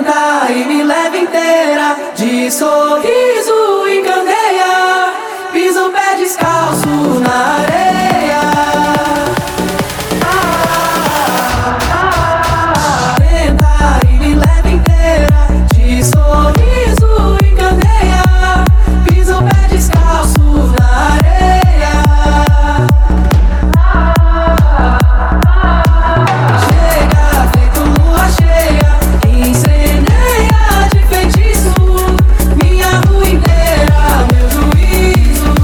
Senta e me leva inteira, de sorriso e candeia. Pisa o pé descalço na areia. Senta e me leva inteira, de sorriso e candeia. Pisa o pé descalço na areia. Chega feito lua cheia, incendeia de feitiço minha rua inteira, meu juízo.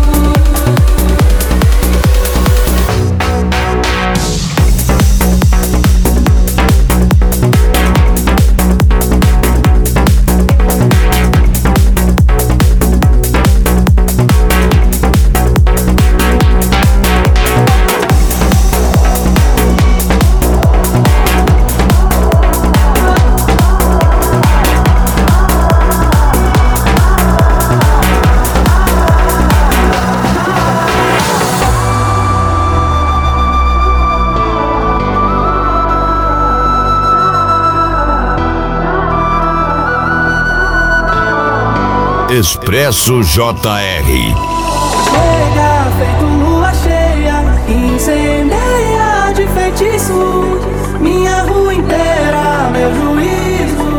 Expresso JR. Chega feito lua cheia, incendeia de feitiço minha rua inteira, meu juízo.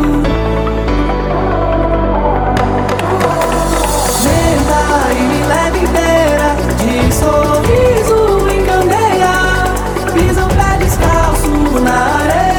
Senta e me leva inteira, de sorriso em candeia. Pisa o pé descalço na areia.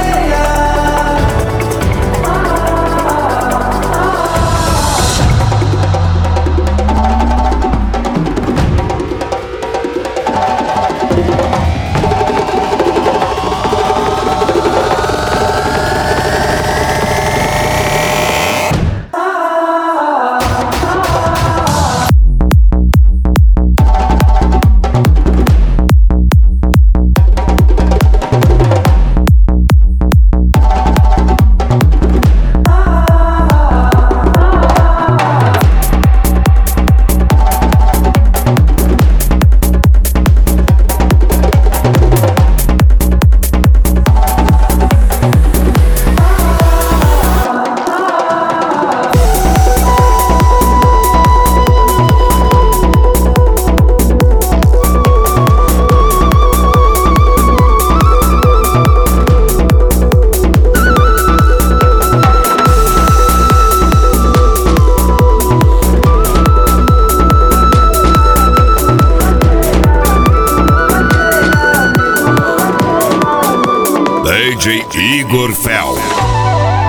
DJ Igor Fel.